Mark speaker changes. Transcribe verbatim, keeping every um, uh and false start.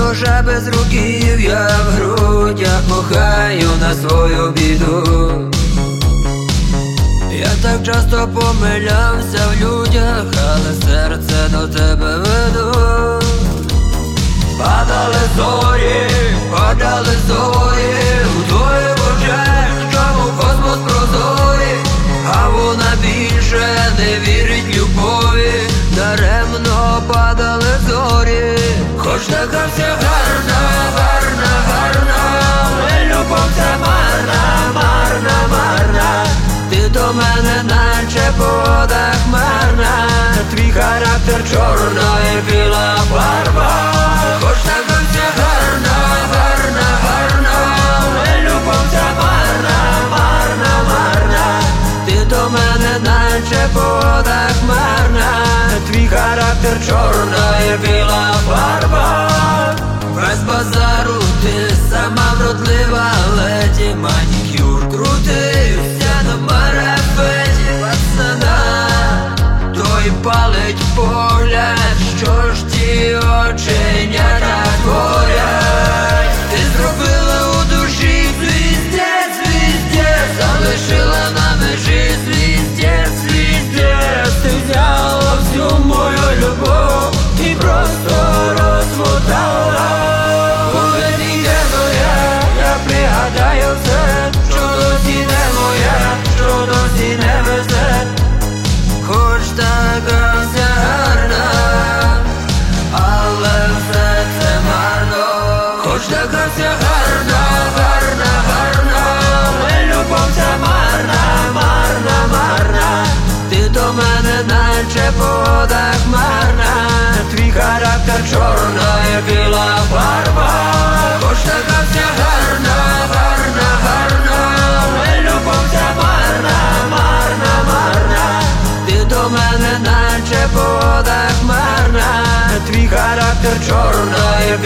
Speaker 1: ножа без руків, я в грудях кохаю на свою біду. Я так часто помилявся в людях, але серце до тебе веду. Падали зорі, падали зорі у твоїх очах, що у космос прозорі, а вона більше не вірить любові. Даремно падали зорі, хоч така вся гарна, гарна, гарна, але любов ця марна, марна, марна. Ти до мене наче вода хмарна, твій характер чорна і біла фарба. Хоч така вся гарна, гарна, гарна, але любов ця марна, марна, марна. Ти до мене наче вода хмарна, твій характер чорна і біла фарба. Без базару ти сама вродлива леді, манікюр крутився на марафеті пацана. Той палить погляд, що ж ті оченята творять. Ти зробила у душі звіздець, звіздець, залишила на межі звіздець, звіздець. Ти взяла всю мою любов і просто розмотала. Увені де моя, я пригадаю все, що досі не моя, що досі не везе. Хоч така вся гарна, але все це марно. Хоч така вся гарна, гарна, гарна, але любов ця марна, марна, марна. Ти до мене наче вода хмарна, твій характер чорна і біла фарба. Хоч така вся гарна, гарна, гарна, але любов ця марна, марна, марна. Ти до мене наче вода хмарна, твій характер чорна і